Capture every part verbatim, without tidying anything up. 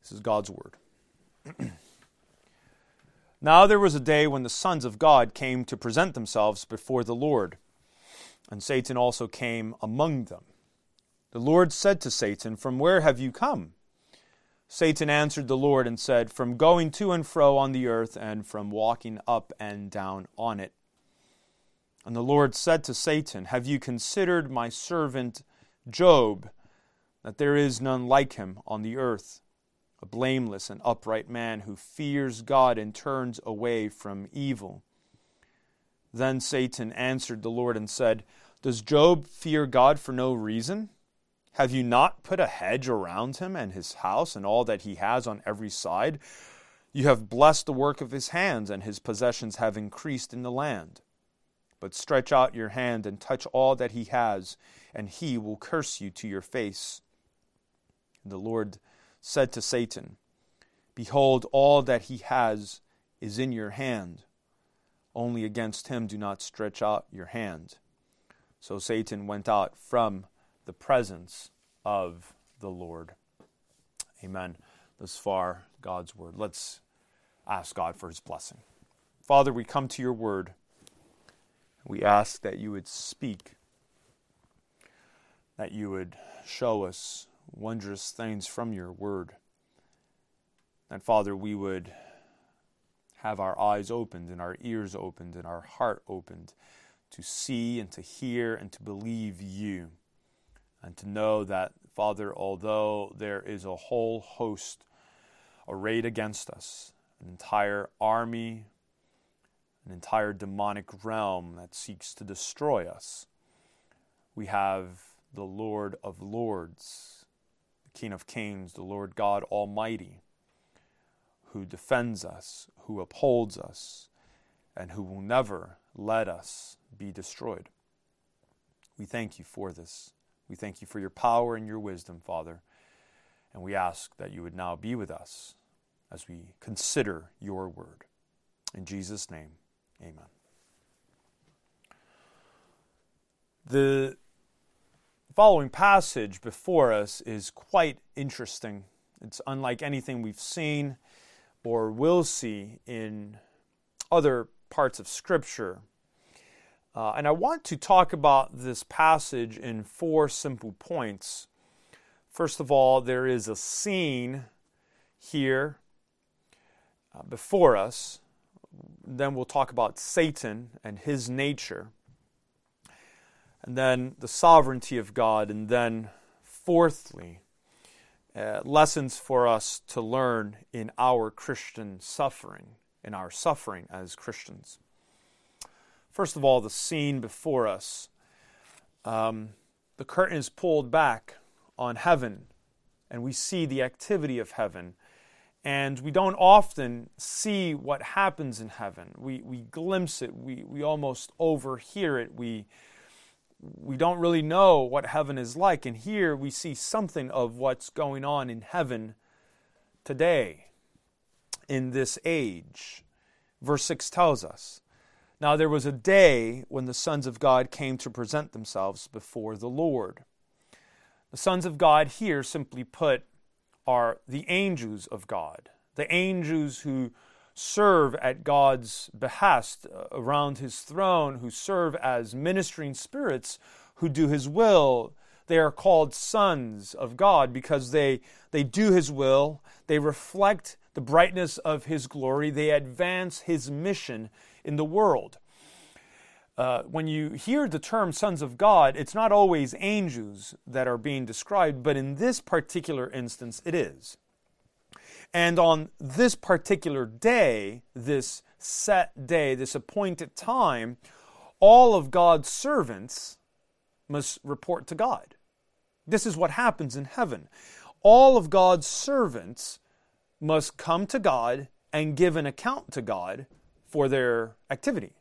This is God's word. Now there was a day when the sons of God came to present themselves before the Lord, and Satan also came among them. The Lord said to Satan, "From where have you come?" Satan answered the Lord and said, "From going to and fro on the earth, and from walking up and down on it." And the Lord said to Satan, "Have you considered my servant Job, that there is none like him on the earth, a blameless and upright man who fears God and turns away from evil?" Then Satan answered the Lord and said, "Does Job fear God for no reason? Have you not put a hedge around him and his house and all that he has on every side? You have blessed the work of his hands, and his possessions have increased in the land. But stretch out your hand and touch all that he has, and he will curse you to your face." And the Lord said to Satan, "Behold, all that he has is in your hand. Only against him do not stretch out your hand." So Satan went out from the presence of the Lord. Amen. Thus far, God's word. Let's ask God for his blessing. Father, we come to your word. We ask that you would speak, that you would show us wondrous things from your word. And Father, we would have our eyes opened and our ears opened and our heart opened to see and to hear and to believe you. And to know that, Father, although there is a whole host arrayed against us, an entire army, an entire demonic realm that seeks to destroy us, we have the Lord of Lords, the King of Kings, the Lord God Almighty, who defends us, who upholds us, and who will never let us be destroyed. We thank you for this. We thank you for your power and your wisdom, Father, and we ask that you would now be with us as we consider your word. In Jesus' name, amen. The following passage before us is quite interesting. It's unlike anything we've seen or will see in other parts of Scripture. Uh, and I want to talk about this passage in four simple points. First of all, there is a scene here uh, before us. Then we'll talk about Satan and his nature. And then the sovereignty of God. And then fourthly, uh, lessons for us to learn in our Christian suffering, in our suffering as Christians. First of all, the scene before us. Um, the curtain is pulled back on heaven, and we see the activity of heaven. And we don't often see what happens in heaven. We we glimpse it. We we almost overhear it. We we don't really know what heaven is like. And here we see something of what's going on in heaven today, in this age. Verse six tells us, "Now there was a day when the sons of God came to present themselves before the Lord." The sons of God here, simply put, are the angels of God. The angels who serve at God's behest around his throne, who serve as ministering spirits, who do his will. They are called sons of God because they, they do his will. They reflect the brightness of his glory. They advance his mission in the world. Uh, when you hear the term sons of God, it's not always angels that are being described, but in this particular instance, it is. And on this particular day, this set day, this appointed time, all of God's servants must report to God. This is what happens in heaven. All of God's servants must come to God and give an account to God for their activity.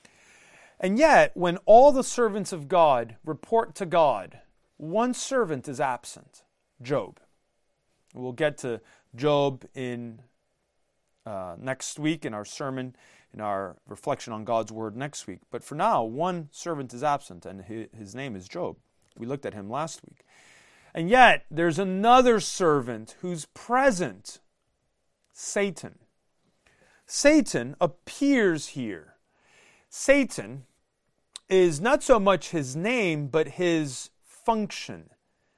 And yet, when all the servants of God report to God, one servant is absent, Job. We'll get to Job in uh, next week in our sermon, in our reflection on God's Word next week. But for now, one servant is absent, and his name is Job. We looked at him last week. And yet, there's another servant who's present, Satan. Satan appears here. Satan is not so much his name, but his function.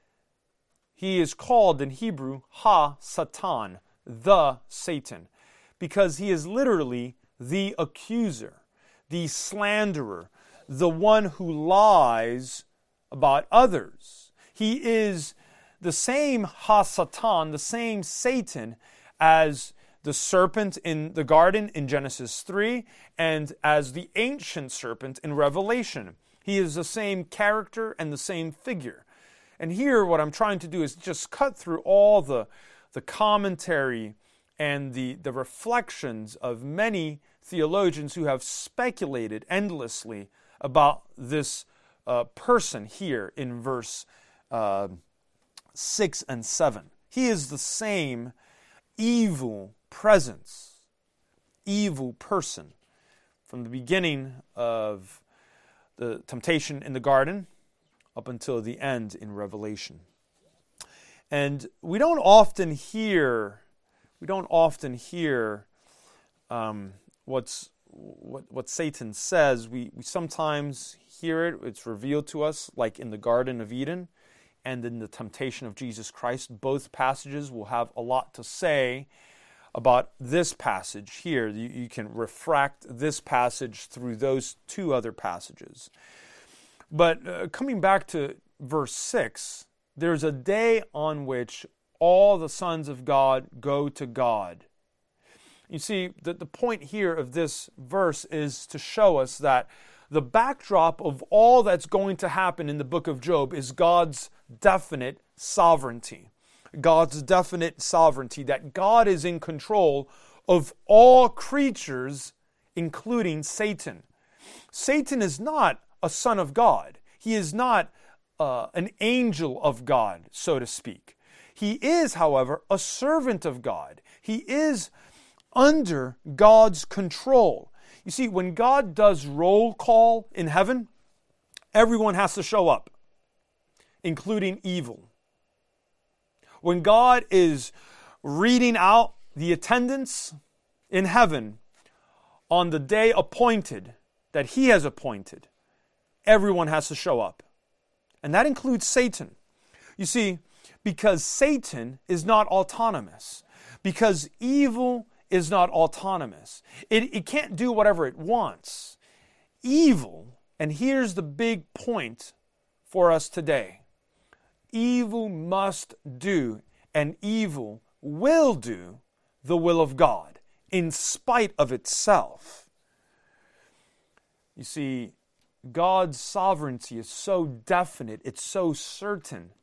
He is called in Hebrew, Ha-Satan, the Satan, because he is literally the accuser, the slanderer, the one who lies about others. He is the same Ha-Satan, the same Satan as the serpent in the garden in Genesis three, and as the ancient serpent in Revelation. He is the same character and the same figure. And here what I'm trying to do is just cut through all the, the commentary and the, the reflections of many theologians who have speculated endlessly about this uh, person here in verse uh, six and seven. He is the same evil presence, evil person from the beginning of the temptation in the garden up until the end in Revelation. And we don't often hear, we don't often hear um, what's what what Satan says. We we sometimes hear it. It's revealed to us, like in the Garden of Eden and in the temptation of Jesus Christ. Both passages will have a lot to say about this passage here. You, you can refract this passage through those two other passages. But uh, coming back to verse six, there's a day on which all the sons of God go to God. You see, the, the point here of this verse is to show us that the backdrop of all that's going to happen in the book of Job is God's definite sovereignty. God's definite sovereignty, that God is in control of all creatures, including Satan. Satan is not a son of God. He is not uh, an angel of God, so to speak. He is, however, a servant of God. He is under God's control. You see, when God does roll call in heaven, everyone has to show up, including evil. When God is reading out the attendance in heaven on the day appointed, that He has appointed, everyone has to show up. And that includes Satan. You see, because Satan is not autonomous, because evil is not autonomous. It, it can't do whatever it wants. Evil, and here's the big point for us today, evil must do, and evil will do, the will of God, in spite of itself. You see, God's sovereignty is so definite, it's so certain,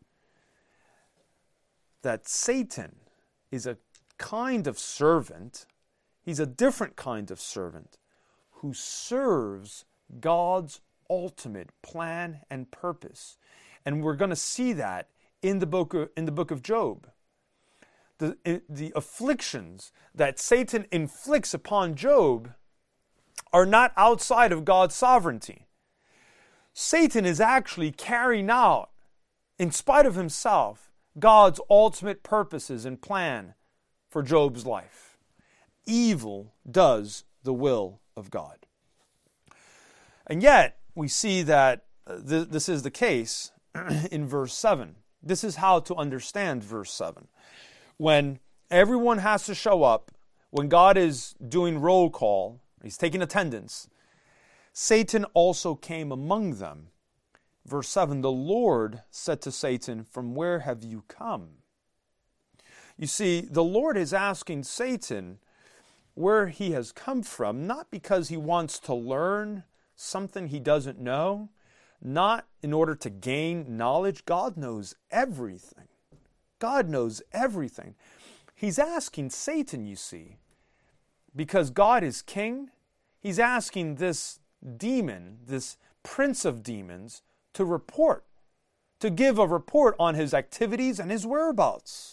that Satan is a kind of servant, he's a different kind of servant, who serves God's ultimate plan and purpose. And we're going to see that in the book of, in the book of Job. The, the afflictions that Satan inflicts upon Job are not outside of God's sovereignty. Satan is actually carrying out, in spite of himself, God's ultimate purposes and plan for Job's life. Evil does the will of God. And yet, we see that th- this is the case in verse seven. This is how to understand verse seven. When everyone has to show up, when God is doing roll call, He's taking attendance, Satan also came among them. Verse seven, the Lord said to Satan, "From where have you come?" You see, the Lord is asking Satan where he has come from, not because he wants to learn something he doesn't know, not in order to gain knowledge. God knows everything. God knows everything. He's asking Satan, you see, because God is king, he's asking this demon, this prince of demons, to report, to give a report on his activities and his whereabouts.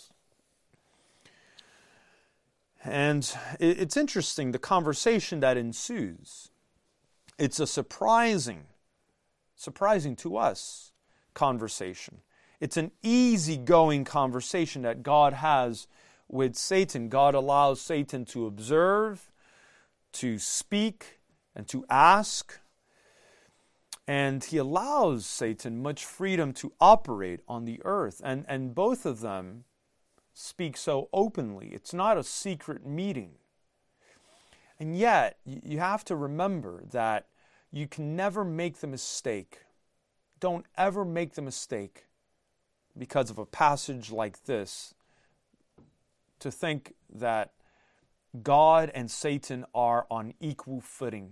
And it's interesting, the conversation that ensues. It's a surprising, surprising to us conversation. It's an easygoing conversation that God has with Satan. God allows Satan to observe, to speak, and to ask. And he allows Satan much freedom to operate on the earth. And, and both of them speak so openly. It's not a secret meeting. And yet, you have to remember that you can never make the mistake. Don't ever make the mistake, because of a passage like this, to think that God and Satan are on equal footing.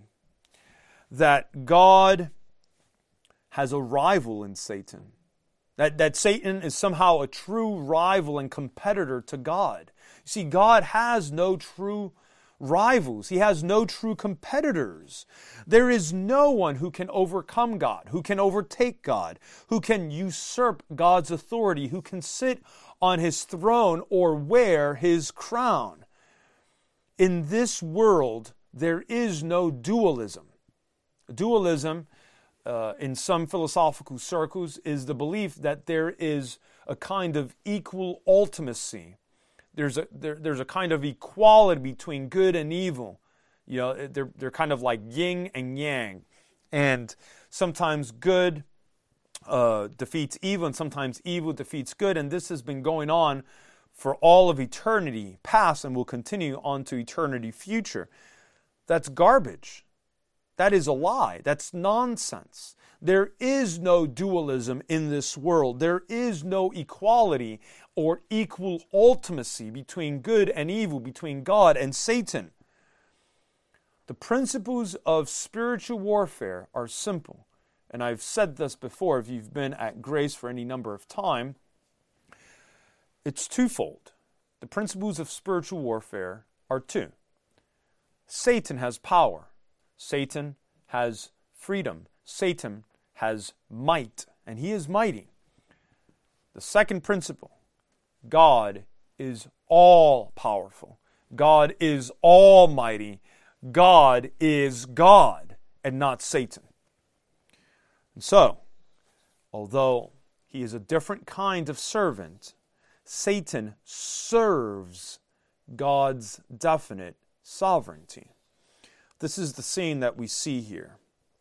That God has a rival in Satan. That, that Satan is somehow a true rival and competitor to God. You see, God has no true rivals. He has no true competitors. There is no one who can overcome God, who can overtake God, who can usurp God's authority, who can sit on His throne or wear His crown. In this world, there is no dualism. Dualism, uh, in some philosophical circles, is the belief that there is a kind of equal ultimacy. There's a there, there's a kind of equality between good and evil. You know, they're they're kind of like yin and yang, and sometimes good uh, defeats evil, and sometimes evil defeats good. And this has been going on for all of eternity past, and will continue on to eternity future. That's garbage. That is a lie. That's nonsense. There is no dualism in this world. There is no equality or equal ultimacy between good and evil, between God and Satan. The principles of spiritual warfare are simple. And I've said this before, if you've been at Grace for any number of time, it's twofold. The principles of spiritual warfare are two. Satan has power. Satan has freedom. Satan has might, and he is mighty. The second principle, God is all-powerful. God is almighty. God is God, and not Satan. And so, although he is a different kind of servant, Satan serves God's definite sovereignty. This is the scene that we see here.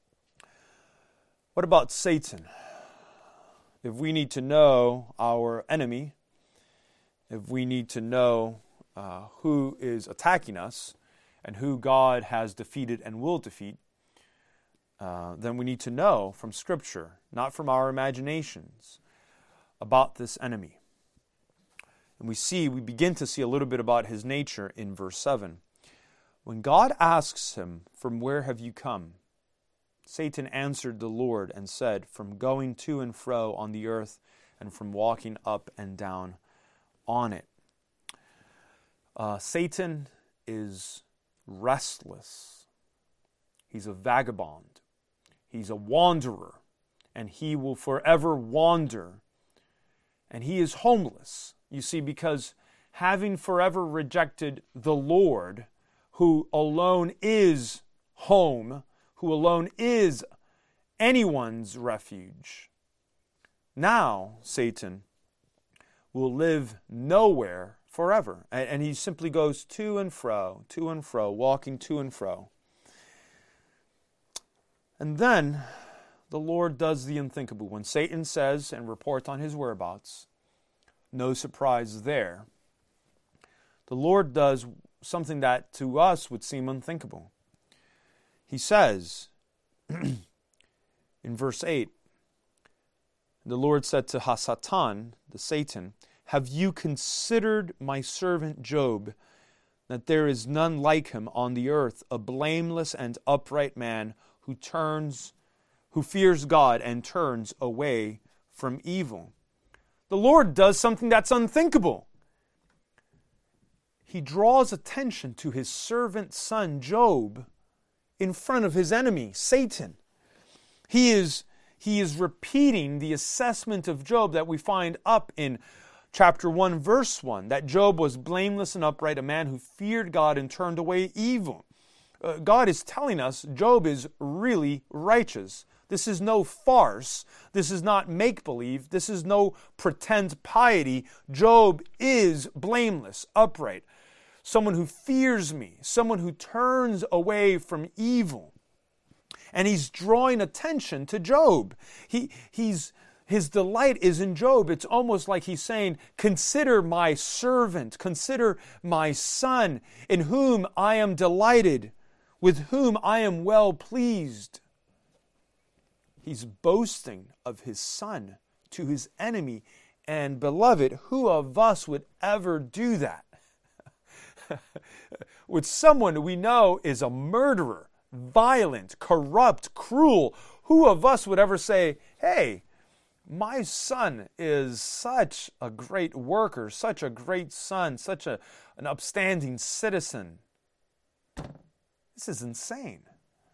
What about Satan? If we need to know our enemy, if we need to know uh, who is attacking us and who God has defeated and will defeat, uh, then we need to know from Scripture, not from our imaginations, about this enemy. And we see, we begin to see a little bit about his nature in verse seven. When God asks him, "From where have you come?" Satan answered the Lord and said, "From going to and fro on the earth, and from walking up and down on it." Uh, Satan is restless. He's a vagabond. He's a wanderer, and he will forever wander. And he is homeless, you see, because having forever rejected the Lord, who alone is home, who alone is anyone's refuge, now Satan will live nowhere forever. And he simply goes to and fro, to and fro, walking to and fro. And then the Lord does the unthinkable. When Satan says and reports on his whereabouts, no surprise there. The Lord does something that to us would seem unthinkable. He says in verse eight, the Lord said to Hasatan, the Satan, "Have you considered my servant Job, that there is none like him on the earth, a blameless and upright man who turns, who fears God and turns away from evil?" The Lord does something that's unthinkable. He draws attention to his servant son Job in front of his enemy, Satan. He is, he is repeating the assessment of Job that we find up in chapter one, verse one, that Job was blameless and upright, a man who feared God and turned away evil. Uh, God is telling us Job is really righteous. This is no farce. This is not make-believe. This is no pretend piety. Job is blameless, upright, someone who fears me, someone who turns away from evil. And he's drawing attention to Job. He, he's, his delight is in Job. It's almost like he's saying, consider my servant, consider my son, in whom I am delighted, with whom I am well pleased. He's boasting of his son to his enemy. And beloved, who of us would ever do that? With someone we know is a murderer, violent, corrupt, cruel. Who of us would ever say, hey, my son is such a great worker, such a great son, such a, an upstanding citizen? This is insane.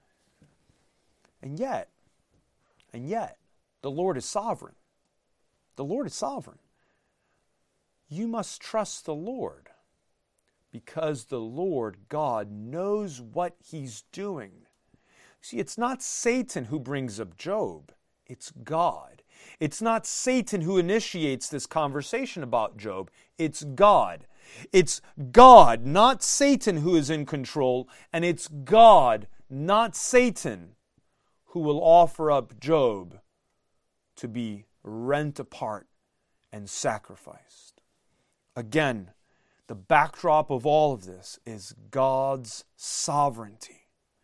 And yet, and yet, the Lord is sovereign. The Lord is sovereign. You must trust the Lord because the Lord God knows what He's doing. See, it's not Satan who brings up Job. It's God. It's not Satan who initiates this conversation about Job. It's God. It's God, not Satan, who is in control, and it's God, not Satan, who will offer up Job to be rent apart and sacrificed. Again, the backdrop of all of this is God's sovereignty.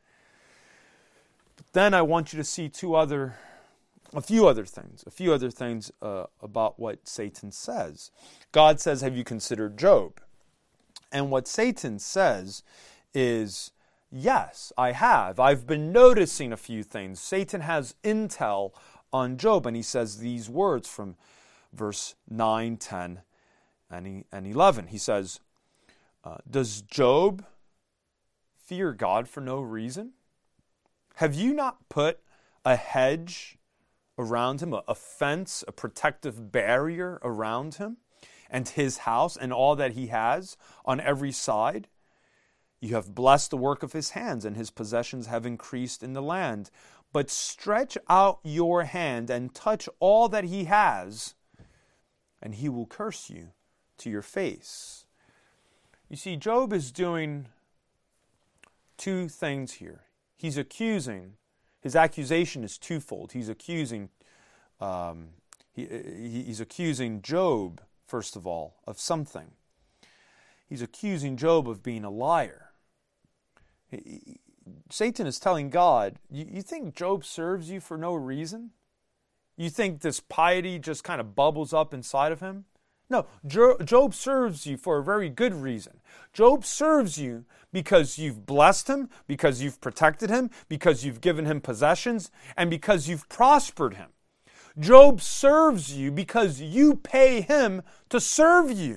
But then I want you to see two other, a few other things, a few other things uh, about what Satan says. God says, have you considered Job? And what Satan says is, yes, I have. I've been noticing a few things. Satan has intel on Job, and he says these words from verse nine, ten, and eleven. He says, uh, does Job fear God for no reason? Have you not put a hedge around him, a, a fence, a protective barrier around him and his house and all that he has on every side? You have blessed the work of his hands, and his possessions have increased in the land. But stretch out your hand and touch all that he has, and he will curse you to your face. You see, Job is doing two things here. He's accusing, his accusation is twofold. He's accusing, um, he, he's accusing Job, first of all, of something. He's accusing Job of being a liar. He, Satan is telling God, you, you think Job serves you for no reason? You think this piety just kind of bubbles up inside of him? No, Job serves you for a very good reason. Job serves you because you've blessed him, because you've protected him, because you've given him possessions, and because you've prospered him. Job serves you because you pay him to serve you.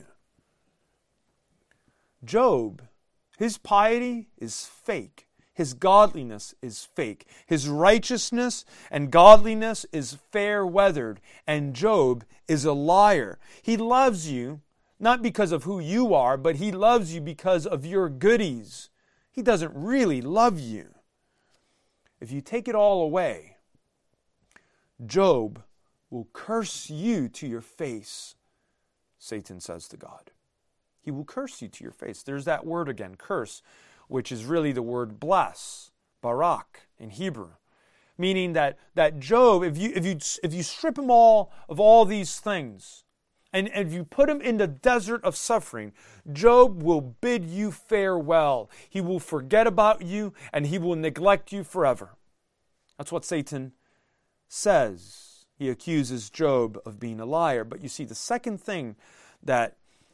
Job, his piety is fake. His godliness is fake. His righteousness and godliness is fair-weathered. And Job is a liar. He loves you, not because of who you are, but he loves you because of your goodies. He doesn't really love you. If you take it all away, Job will curse you to your face, Satan says to God. He will curse you to your face. There's that word again, curse, which is really the word bless, barak in Hebrew, meaning that, that Job, if you, if you, if you strip him all of all these things, and, and if you put him in the desert of suffering, Job will bid you farewell. He will forget about you, and he will neglect you forever. That's what Satan says. He accuses Job of being a liar. But you see, the second thing that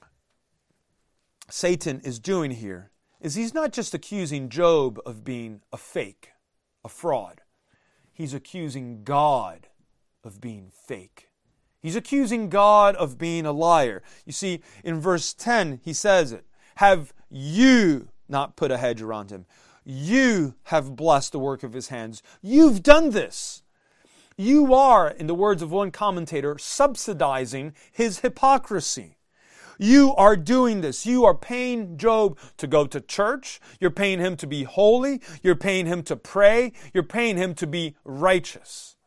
Satan is doing here is he's not just accusing Job of being a fake, a fraud. He's accusing God of being fake. He's accusing God of being a liar. You see, in verse ten, he says it. Have you not put a hedge around him? You have blessed the work of his hands. You've done this. You are, in the words of one commentator, subsidizing his hypocrisy. You are doing this. You are paying Job to go to church. You're paying him to be holy. You're paying him to pray. You're paying him to be righteous.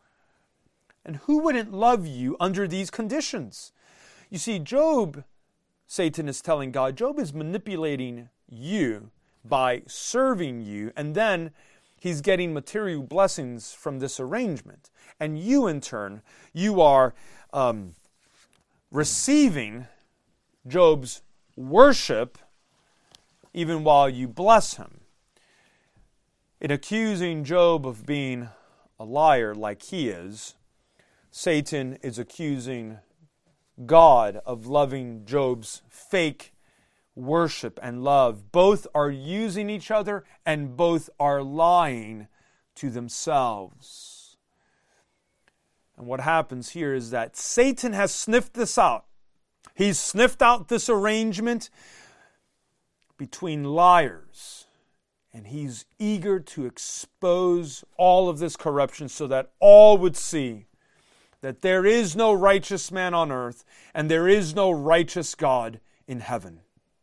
And who wouldn't love you under these conditions? You see, Job, Satan is telling God, Job is manipulating you by serving you, and then he's getting material blessings from this arrangement. And you, in turn, you are um, receiving Job's worship even while you bless him. In accusing Job of being a liar like he is, Satan is accusing God of loving Job's fake worship and love. Both are using each other and both are lying to themselves. And what happens here is that Satan has sniffed this out. He's sniffed out this arrangement between liars, and he's eager to expose all of this corruption so that all would see that there is no righteous man on earth and there is no righteous God in heaven.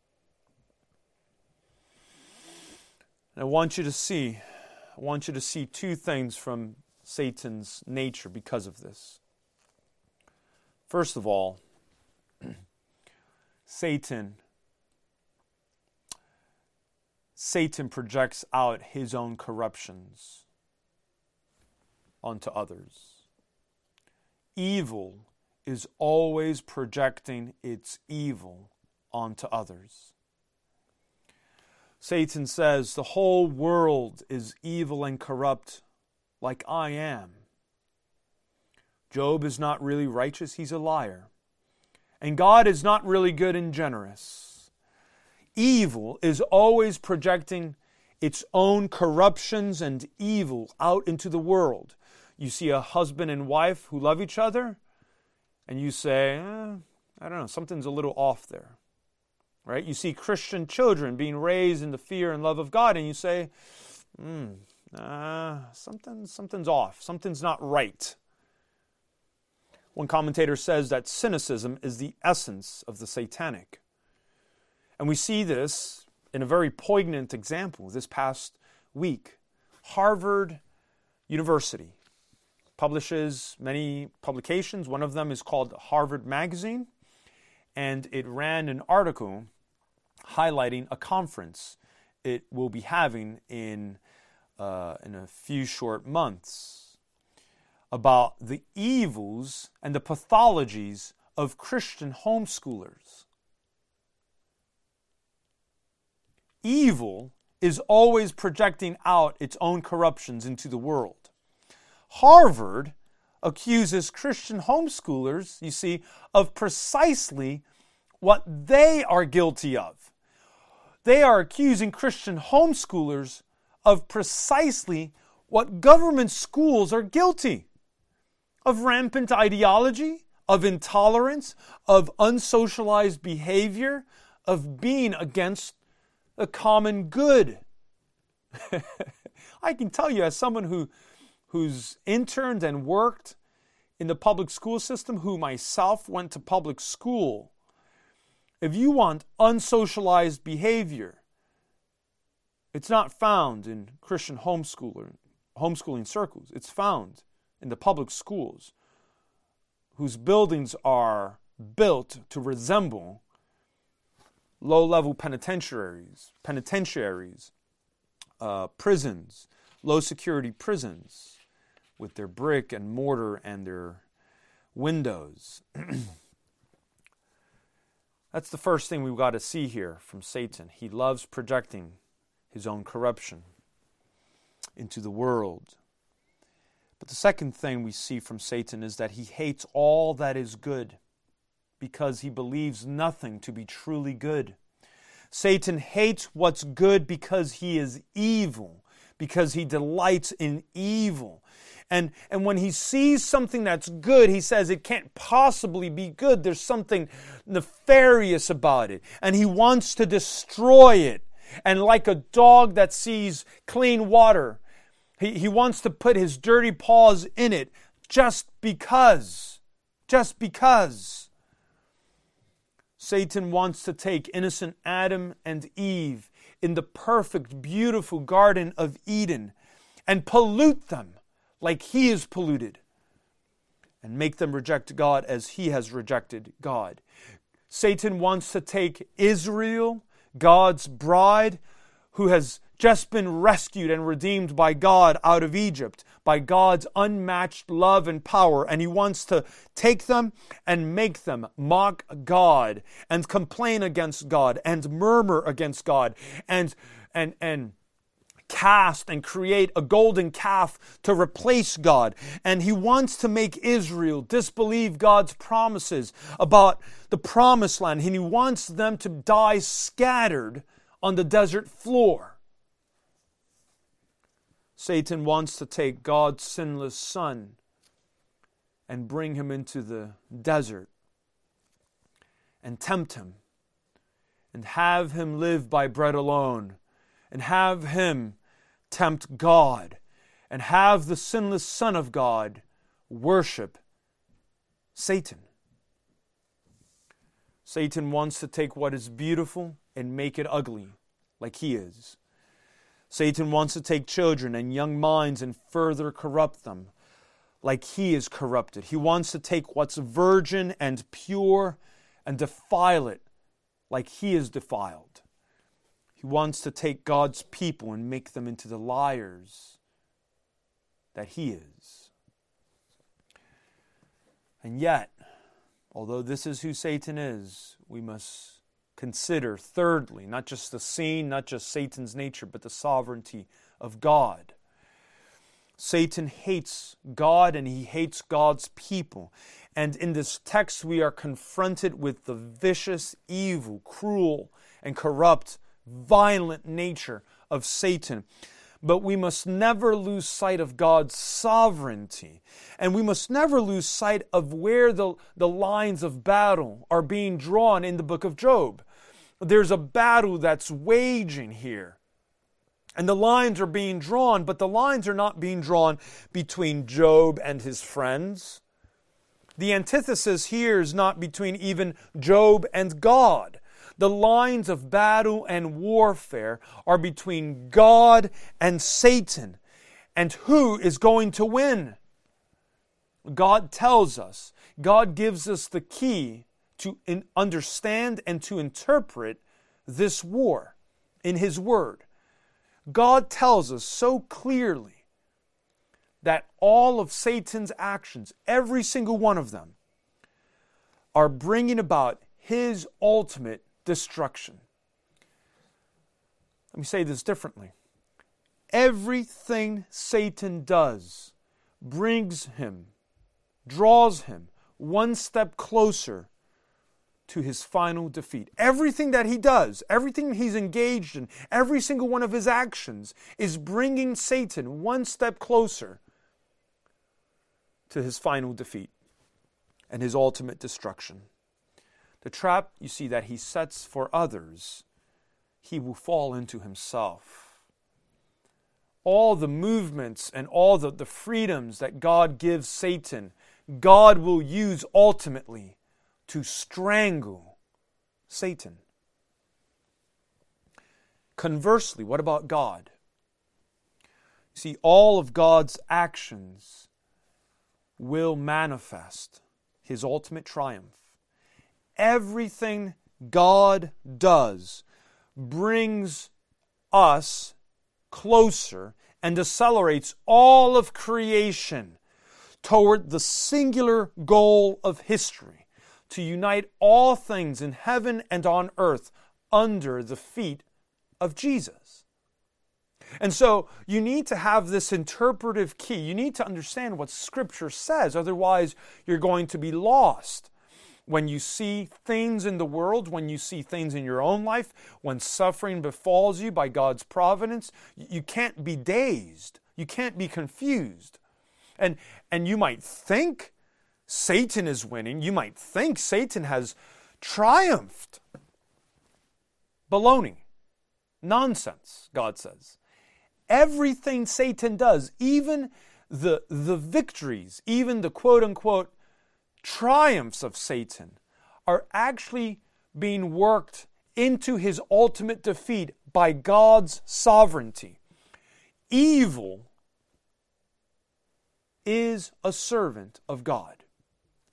And I want you to see, I want you to see two things from Satan's nature because of this. First of all, Satan, Satan projects out his own corruptions onto others. Evil is always projecting its evil onto others. Satan says, the whole world is evil and corrupt like I am. Job is not really righteous, he's a liar. And God is not really good and generous. Evil is always projecting its own corruptions and evil out into the world. You see a husband and wife who love each other, and you say, eh, I don't know, something's a little off there. Right? You see Christian children being raised in the fear and love of God, and you say, hmm, uh, something, something's off. Something's not right. One commentator says that cynicism is the essence of the satanic. And we see this in a very poignant example this past week. Harvard University publishes many publications. One of them is called Harvard Magazine, and it ran an article highlighting a conference it will be having in, uh, in a few short months about the evils and the pathologies of Christian homeschoolers. Evil is always projecting out its own corruptions into the world. Harvard accuses Christian homeschoolers, you see, of precisely what they are guilty of. They are accusing Christian homeschoolers of precisely what government schools are guilty of: rampant ideology, of intolerance, of unsocialized behavior, of being against the common good. I can tell you, as someone who who's interned and worked in the public school system, who myself went to public school, if you want unsocialized behavior, it's not found in Christian homeschooler, homeschooling circles. It's found in the public schools, whose buildings are built to resemble low-level penitentiaries, penitentiaries, uh, prisons, low-security prisons, with their brick and mortar and their windows. That's the first thing we've got to see here from Satan. He loves projecting his own corruption into the world. But the second thing we see from Satan is that he hates all that is good because he believes nothing to be truly good. Satan hates what's good because he is evil, because he delights in evil. And, and when he sees something that's good, he says it can't possibly be good. There's something nefarious about it. And he wants to destroy it. And like a dog that sees clean water, he, he wants to put his dirty paws in it just because. Just because. Satan wants to take innocent Adam and Eve in the perfect, beautiful Garden of Eden and pollute them like he is polluted. and make them reject God as he has rejected God. Satan wants to take Israel, God's bride, who has just been rescued and redeemed by God out of Egypt, by God's unmatched love and power, and he wants to take them and make them mock God and complain against God and murmur against God and and and cast and create a golden calf to replace God. And he wants to make Israel disbelieve God's promises about the promised land. And he wants them to die scattered on the desert floor. Satan wants to take God's sinless Son and bring him into the desert and tempt him and have him live by bread alone and have him tempt God and have the sinless Son of God worship Satan. Satan wants to take what is beautiful and make it ugly, like he is. Satan wants to take children and young minds and further corrupt them, like he is corrupted. He wants to take what's virgin and pure and defile it, like he is defiled. He wants to take God's people and make them into the liars that he is. And yet, although this is who Satan is, we must consider, thirdly, not just the scene, not just Satan's nature, but the sovereignty of God. Satan hates God and he hates God's people. And in this text, we are confronted with the vicious, evil, cruel, and corrupt, violent nature of Satan. But we must never lose sight of God's sovereignty. And we must never lose sight of where the, the lines of battle are being drawn in the book of Job. There's a battle that's waging here. And the lines are being drawn, but the lines are not being drawn between Job and his friends. The antithesis here is not between even Job and God. The lines of battle and warfare are between God and Satan. And who is going to win? God tells us. God gives us the key to understand and to interpret this war in His Word. God tells us so clearly that all of Satan's actions, every single one of them, are bringing about his ultimate destruction. Let me say this differently. Everything Satan does brings him, draws him one step closer to his final defeat. Everything that he does, everything he's engaged in, every single one of his actions is bringing Satan one step closer to his final defeat and his ultimate destruction. The trap, you see, that he sets for others, he will fall into himself. All the movements and all the, the freedoms that God gives Satan, God will use ultimately to strangle Satan. Conversely, what about God? You see, all of God's actions will manifest His ultimate triumph. Everything God does brings us closer and accelerates all of creation toward the singular goal of history, to unite all things in heaven and on earth under the feet of Jesus. And so you need to have this interpretive key. You need to understand what Scripture says. Otherwise, you're going to be lost. When you see things in the world, when you see things in your own life, when suffering befalls you by God's providence, you can't be dazed. You can't be confused. And, and you might think Satan is winning. You might think Satan has triumphed. Baloney. Nonsense, God says. Everything Satan does, even the, the victories, even the quote-unquote triumphs of Satan, are actually being worked into his ultimate defeat by God's sovereignty. Evil is a servant of God.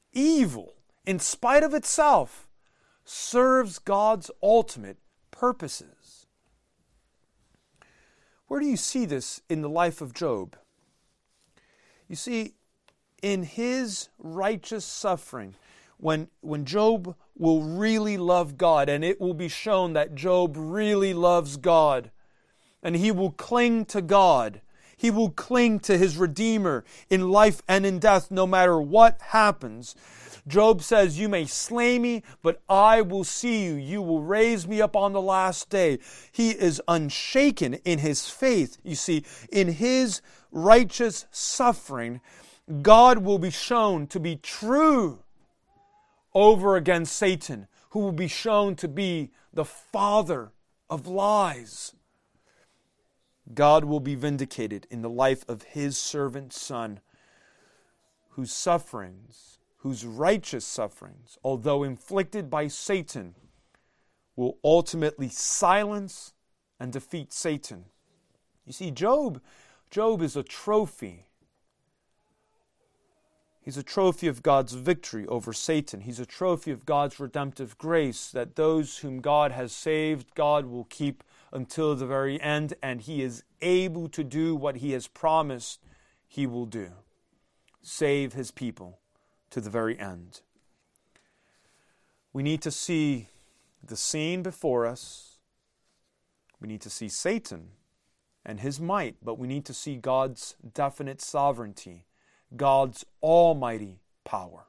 evil, in spite of itself, serves God's ultimate purposes. Where do you see this in the life of Job? You see, in his righteous suffering, when, when Job will really love God, and it will be shown that Job really loves God, and he will cling to God, he will cling to his Redeemer in life and in death, no matter what happens. Job says, you may slay me, but I will see you. You will raise me up on the last day. He is unshaken in his faith. You see, in his righteous suffering, God will be shown to be true over against Satan, who will be shown to be the father of lies. God will be vindicated in the life of his servant son, whose sufferings, whose righteous sufferings, although inflicted by Satan, will ultimately silence and defeat Satan. You see, Job, Job is a trophy. He's a trophy of God's victory over Satan. He's a trophy of God's redemptive grace, that those whom God has saved, God will keep until the very end, and he is able to do what he has promised he will do. Save his people to the very end. We need to see the scene before us. We need to see Satan and his might, but we need to see God's definite sovereignty, God's almighty power.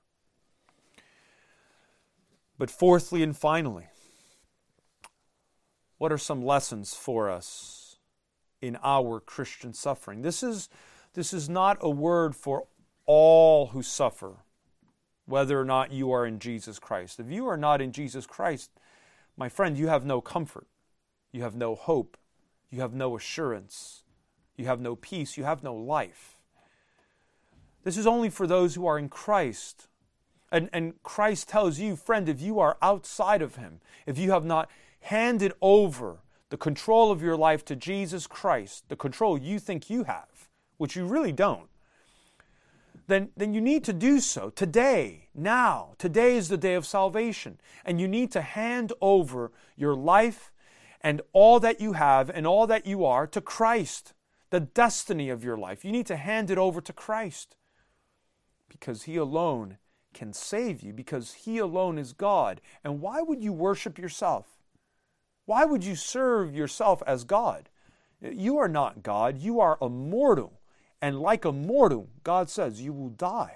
But fourthly and finally, what are some lessons for us in our Christian suffering? This is, this is not a word for all who suffer, whether or not you are in Jesus Christ. If you are not in Jesus Christ, my friend, you have no comfort. You have no hope. You have no assurance. You have no peace. You have no life. This is only for those who are in Christ. And, and Christ tells you, friend, if you are outside of him, if you have not handed over the control of your life to Jesus Christ, the control you think you have, which you really don't, then, then you need to do so today, now. Today is the day of salvation. And you need to hand over your life and all that you have and all that you are to Christ, the destiny of your life. You need to hand it over to Christ, because he alone can save you, because he alone is God. And why would you worship yourself? Why would you serve yourself as God? You are not God. You are a mortal. And like a mortal, God says, you will die.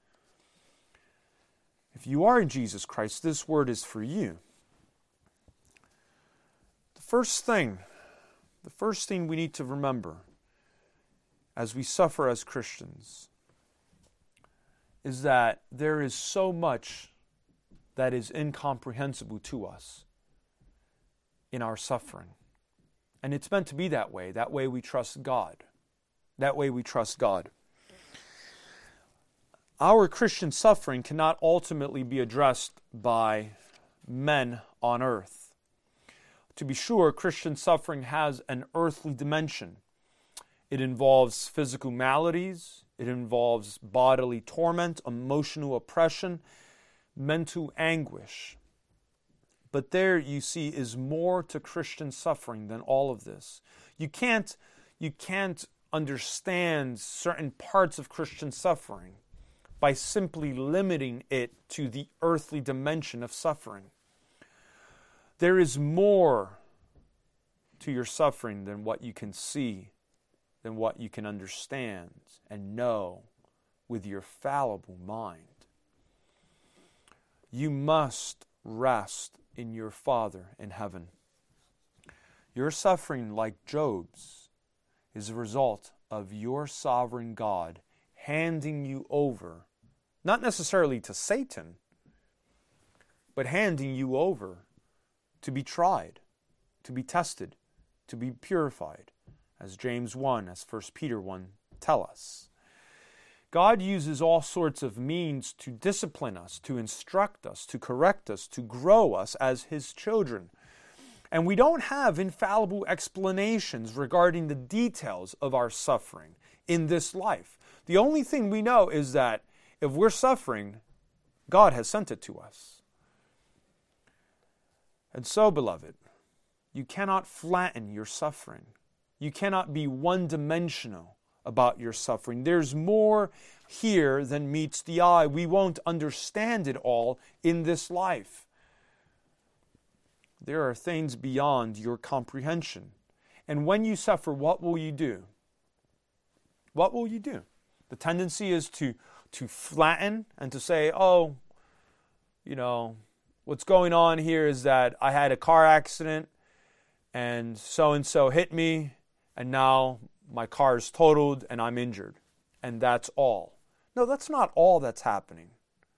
If you are in Jesus Christ, this word is for you. The first thing, the first thing we need to remember as we suffer as Christians is that there is so much that is incomprehensible to us in our suffering. And it's meant to be that way. That way we trust God. That way we trust God. Our Christian suffering cannot ultimately be addressed by men on earth. To be sure, Christian suffering has an earthly dimension. It involves physical maladies. It involves bodily torment, emotional oppression, mental anguish. But there, you see, is more to Christian suffering than all of this. You can't, you can't understand certain parts of Christian suffering by simply limiting it to the earthly dimension of suffering. There is more to your suffering than what you can see, than what you can understand and know with your fallible mind. You must rest in your Father in heaven. Your suffering, like Job's, is a result of your sovereign God handing you over, not necessarily to Satan, but handing you over to be tried, to be tested, to be purified, as James one, as First Peter one tell us. God uses all sorts of means to discipline us, to instruct us, to correct us, to grow us as his children. And we don't have infallible explanations regarding the details of our suffering in this life. The only thing we know is that if we're suffering, God has sent it to us. And so, beloved, you cannot flatten your suffering. You cannot be one-dimensional about your suffering. There's more here than meets the eye. We won't understand it all in this life. There are things beyond your comprehension. And when you suffer, what will you do? What will you do? The tendency is to, to flatten and to say, oh, you know, what's going on here is that I had a car accident and so-and-so hit me and now my car is totaled and I'm injured. And that's all. No, that's not all that's happening.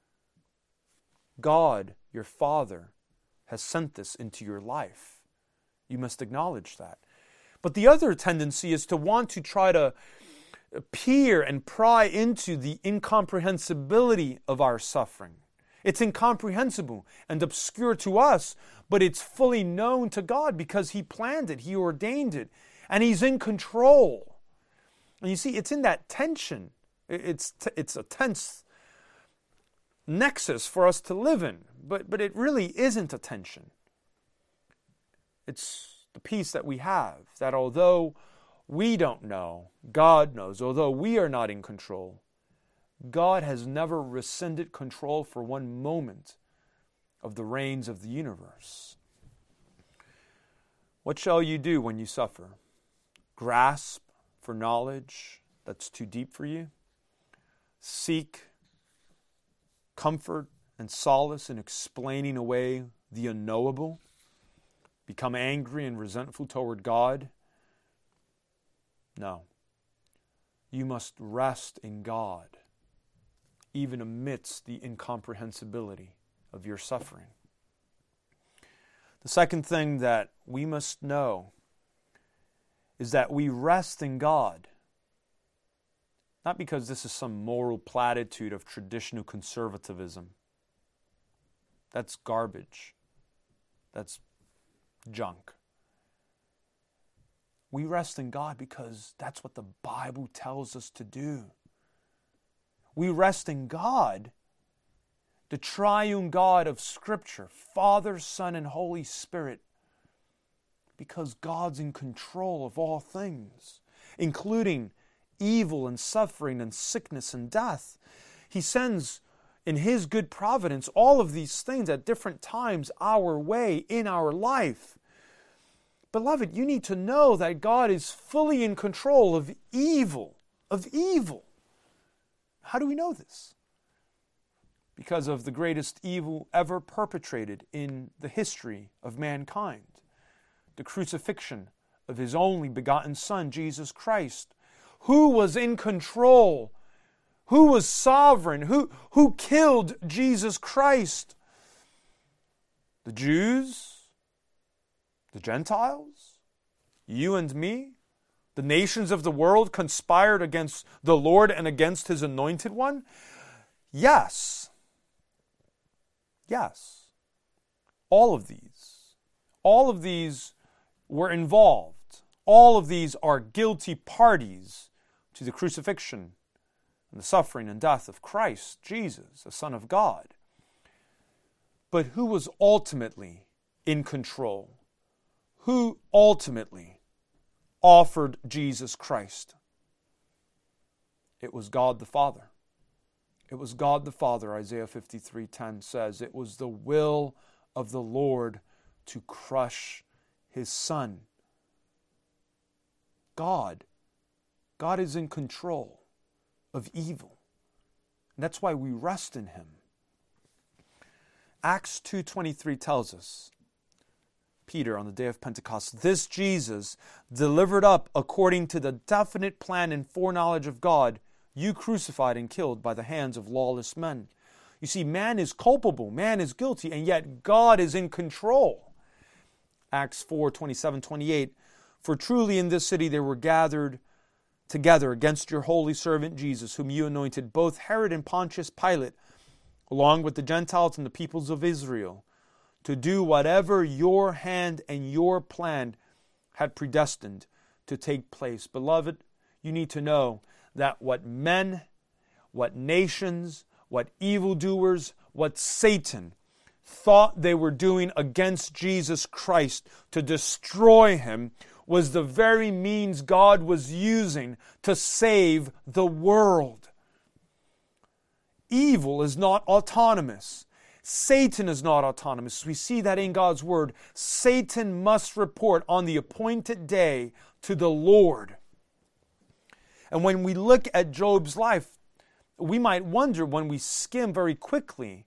God, your Father, has sent this into your life. You must acknowledge that. But the other tendency is to want to try to peer and pry into the incomprehensibility of our suffering. It's incomprehensible and obscure to us, but it's fully known to God because He planned it, He ordained it, and He's in control. And you see, it's in that tension. It's t- it's a tense nexus for us to live in, but, but it really isn't a tension. It's the peace that we have, that although we don't know, God knows. Although we are not in control, God has never rescinded control for one moment of the reins of the universe. What shall you do when you suffer? Grasp for knowledge that's too deep for you? Seek comfort and solace in explaining away the unknowable? Become angry and resentful toward God? No. You must rest in God, even amidst the incomprehensibility of your suffering. The second thing that we must know is that we rest in God, not because this is some moral platitude of traditional conservatism. That's garbage. That's junk. We rest in God because that's what the Bible tells us to do. We rest in God, the triune God of Scripture, Father, Son, and Holy Spirit, because God's in control of all things, including evil and suffering and sickness and death. He sends in His good providence all of these things at different times our way in our life. Beloved, you need to know that God is fully in control of evil, of evil. How do we know this? Because of the greatest evil ever perpetrated in the history of mankind, the crucifixion of His only begotten Son, Jesus Christ. Who was in control? Who was sovereign? Who, who killed Jesus Christ? The Jews? The Gentiles? You and me? The nations of the world conspired against the Lord and against His anointed one? Yes. Yes. All of these. All of these were involved. All of these are guilty parties to the crucifixion and the suffering and death of Christ, Jesus, the Son of God. But who was ultimately in control? Who ultimately offered Jesus Christ? It was God the Father. It was God the Father, Isaiah fifty-three ten says. It was the will of the Lord to crush His Son. God. God is in control of evil. And that's why we rest in Him. Acts two twenty-three tells us, Peter on the day of Pentecost, this Jesus, delivered up according to the definite plan and foreknowledge of God, you crucified and killed by the hands of lawless men. You see, man is culpable, man is guilty, and yet God is in control. Acts four twenty-seven twenty-eight, for truly in this city there were gathered together against your holy servant Jesus, whom you anointed, both Herod and Pontius Pilate, along with the Gentiles and the peoples of Israel, to do whatever your hand and your plan had predestined to take place. Beloved, you need to know that what men, what nations, what evildoers, what Satan thought they were doing against Jesus Christ to destroy him was the very means God was using to save the world. Evil is not autonomous. Satan is not autonomous. We see that in God's word. Satan must report on the appointed day to the Lord. And when we look at Job's life, we might wonder when we skim very quickly,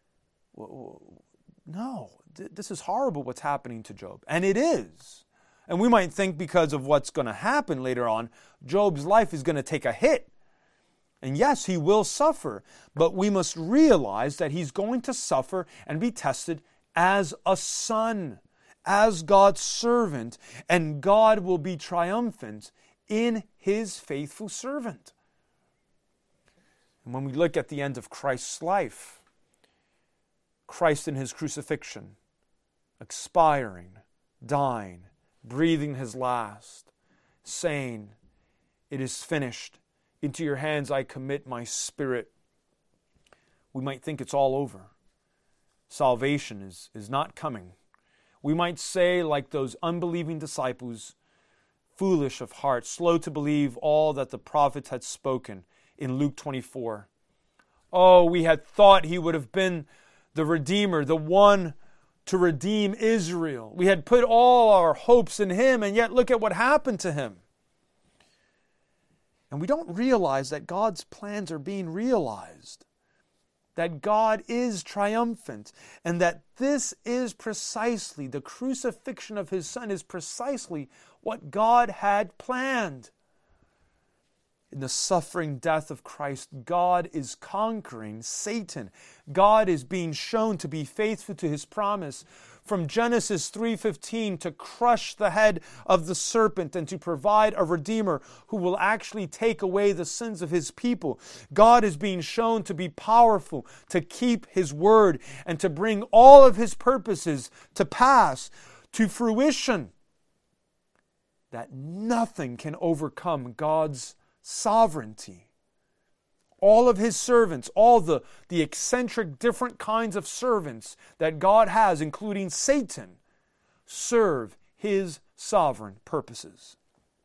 no, this is horrible what's happening to Job. And it is. And we might think because of what's going to happen later on, Job's life is going to take a hit. And yes, he will suffer, but we must realize that he's going to suffer and be tested as a son, as God's servant, and God will be triumphant in his faithful servant. And when we look at the end of Christ's life, Christ in his crucifixion, expiring, dying, breathing his last, saying, "It is finished. Into your hands I commit my spirit." We might think it's all over. Salvation is, is not coming. We might say, like those unbelieving disciples, foolish of heart, slow to believe all that the prophets had spoken in Luke twenty-four. Oh, we had thought he would have been the Redeemer, the one to redeem Israel. We had put all our hopes in him, and yet look at what happened to him. And we don't realize that God's plans are being realized, that God is triumphant, and that this is precisely, the crucifixion of his Son is precisely what God had planned. In the suffering death of Christ, God is conquering Satan. God is being shown to be faithful to his promise from Genesis three fifteen to crush the head of the serpent and to provide a Redeemer who will actually take away the sins of his people. God is being shown to be powerful, to keep his word, and to bring all of his purposes to pass, to fruition. That nothing can overcome God's sovereignty. All of his servants, all the, the eccentric different kinds of servants that God has, including Satan, serve his sovereign purposes.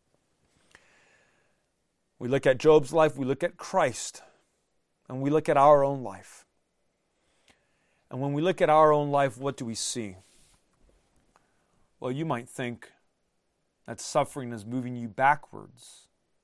We look at Job's life, we look at Christ, and we look at our own life. And when we look at our own life, what do we see? Well, you might think that suffering is moving you backwards.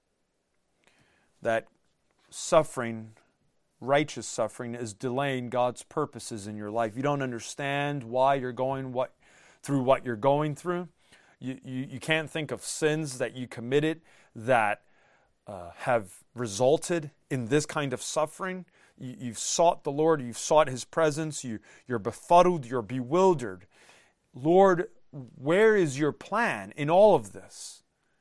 That suffering, righteous suffering, is delaying God's purposes in your life. You don't understand why you're going what through what you're going through. You, you, you can't think of sins that you committed that uh, have resulted in this kind of suffering. You, you've sought the Lord, you've sought his presence, you, you're befuddled, you're bewildered. Lord, where is your plan in all of this?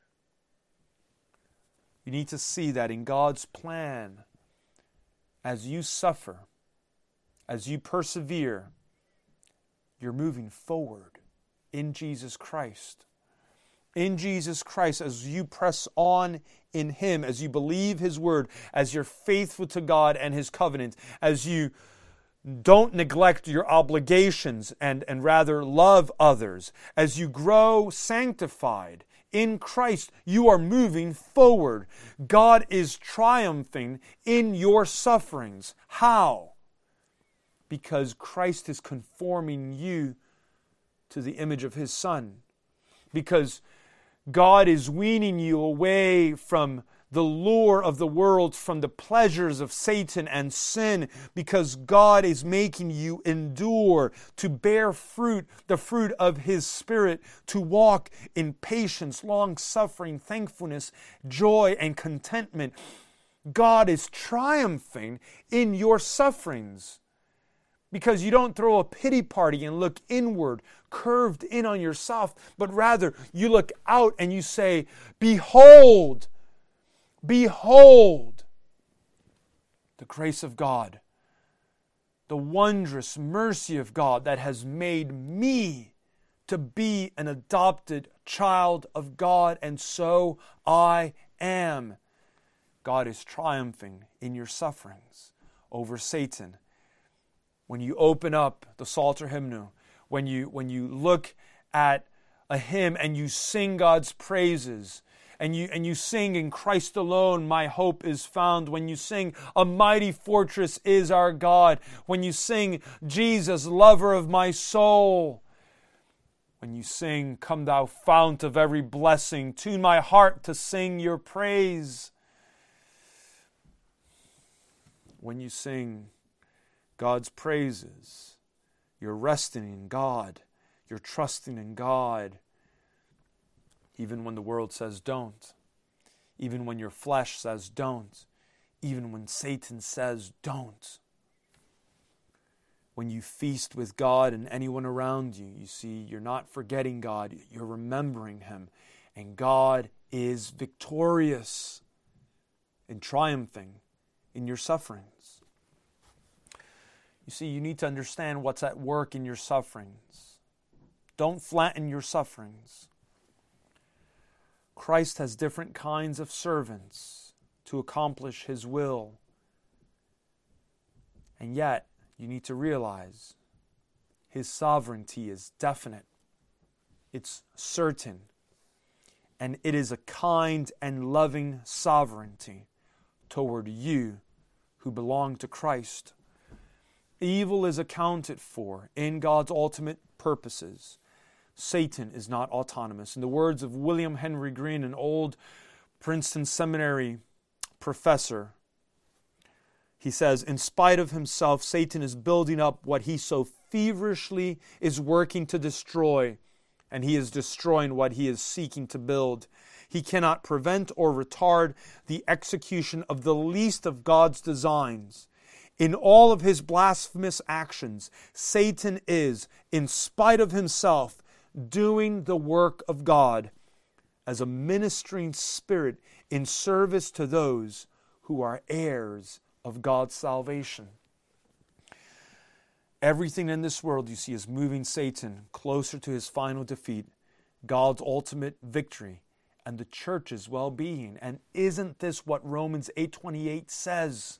You need to see that in God's plan, as you suffer, as you persevere, you're moving forward in Jesus Christ. In Jesus Christ, as you press on in him, as you believe his word, as you're faithful to God and his covenant, as you don't neglect your obligations and, and rather love others, as you grow sanctified in Christ, you are moving forward. God is triumphing in your sufferings. How? Because Christ is conforming you to the image of his Son. Because God is weaning you away from the lure of the world, from the pleasures of Satan and sin, because God is making you endure, to bear fruit, the fruit of his Spirit, to walk in patience, long-suffering, thankfulness, joy, and contentment. God is triumphing in your sufferings, because you don't throw a pity party and look inward, curved in on yourself, but rather you look out and you say, "Behold, Behold, the grace of God, the wondrous mercy of God that has made me to be an adopted child of God, and so I am." God is triumphing in your sufferings. over Satan. When you open up the Psalter hymnal, when you, when you look at a hymn and you sing God's praises, and you, and you sing, in Christ alone my hope is found, when you sing, a mighty fortress is our God, when you sing, Jesus, lover of my soul, when you sing, come thou fount of every blessing, tune my heart to sing your praise. When you sing God's praises, you're resting in God, you're trusting in God, even when the world says don't, even when your flesh says don't, even when Satan says don't. When you feast with God and anyone around you, you see, you're not forgetting God, you're remembering Him. And God is victorious and triumphing in your sufferings. You see, you need to understand what's at work in your sufferings. Don't flatten your sufferings. Christ has different kinds of servants to accomplish His will. And yet, you need to realize His sovereignty is definite. It's certain. And it is a kind and loving sovereignty toward you who belong to Christ. Evil is accounted for in God's ultimate purposes. Satan is not autonomous. In the words of William Henry Green, an old Princeton Seminary professor, he says, in spite of himself, Satan is building up what he so feverishly is working to destroy, and he is destroying what he is seeking to build. He cannot prevent or retard the execution of the least of God's designs. In all of his blasphemous actions, Satan is, in spite of himself, doing the work of God as a ministering spirit in service to those who are heirs of God's salvation. Everything in this world, you see, is moving Satan closer to his final defeat, God's ultimate victory, and the church's well-being. And isn't this what Romans eight twenty-eight says?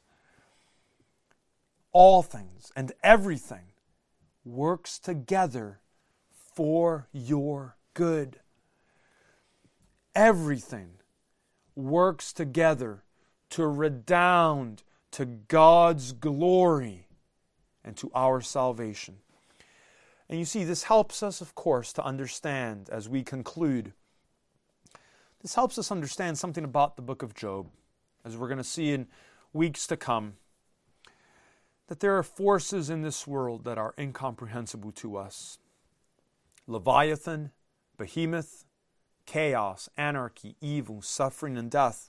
All things and everything works together for your good. Everything works together to redound to God's glory and to our salvation. And you see, this helps us, of course, to understand as we conclude. This helps us understand something about the book of Job, as we're going to see in weeks to come, that there are forces in this world that are incomprehensible to us. Leviathan, behemoth, chaos, anarchy, evil, suffering, and death.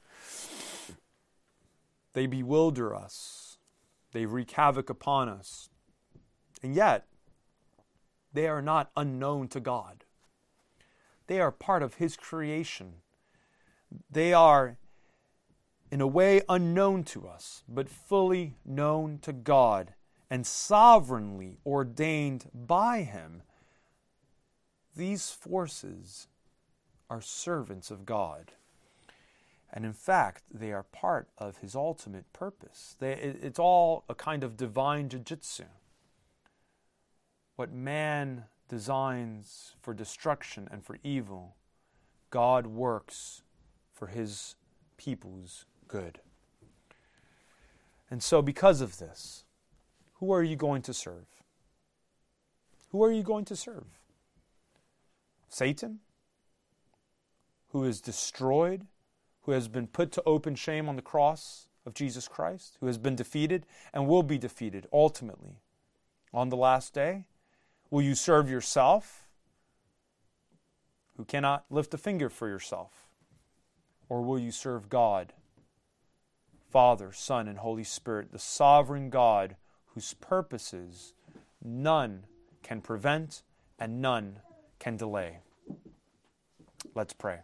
They bewilder us. They wreak havoc upon us. And yet, they are not unknown to God. They are part of His creation. They are, in a way, unknown to us, but fully known to God and sovereignly ordained by Him. These forces are servants of God. And in fact, they are part of His ultimate purpose. They, it, it's all a kind of divine jiu-jitsu. What man designs for destruction and for evil, God works for His people's good. And so because of this, who are you going to serve? Who are you going to serve? Satan, who is destroyed, who has been put to open shame on the cross of Jesus Christ, who has been defeated and will be defeated ultimately on the last day? Will you serve yourself, who cannot lift a finger for yourself? Or will you serve God, Father, Son, and Holy Spirit, the sovereign God whose purposes none can prevent and none can delay? Let's pray.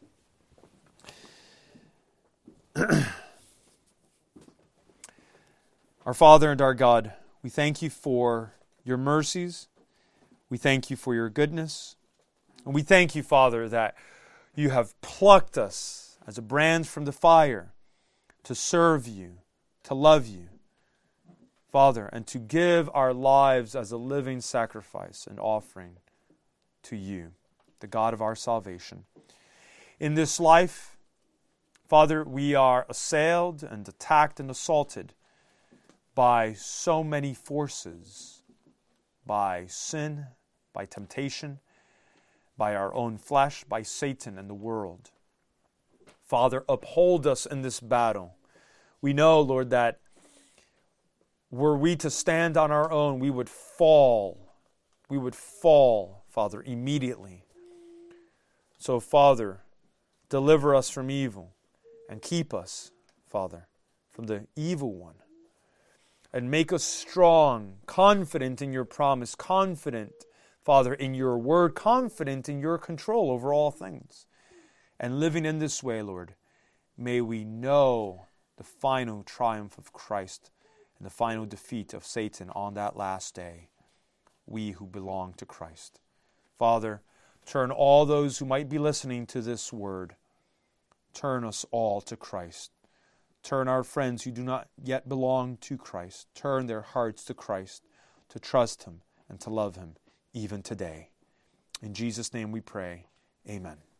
Our Father and our God, we thank You for Your mercies. We thank You for Your goodness. And we thank You, Father, that You have plucked us as a brand from the fire to serve You, to love You, Father, and to give our lives as a living sacrifice and offering to you, the God of our salvation. In this life, Father, we are assailed and attacked and assaulted by so many forces, by sin, by temptation, by our own flesh, by Satan and the world. Father, uphold us in this battle. We know, Lord, that were we to stand on our own, we would fall. We would fall, Father, immediately. So, Father, deliver us from evil and keep us, Father, from the evil one. And make us strong, confident in your promise, confident, Father, in your word, confident in your control over all things. And living in this way, Lord, may we know the final triumph of Christ and the final defeat of Satan on that last day, we who belong to Christ. Father, turn all those who might be listening to this word, turn us all to Christ. Turn our friends who do not yet belong to Christ, turn their hearts to Christ, to trust Him and to love Him even today. In Jesus' name we pray. Amen.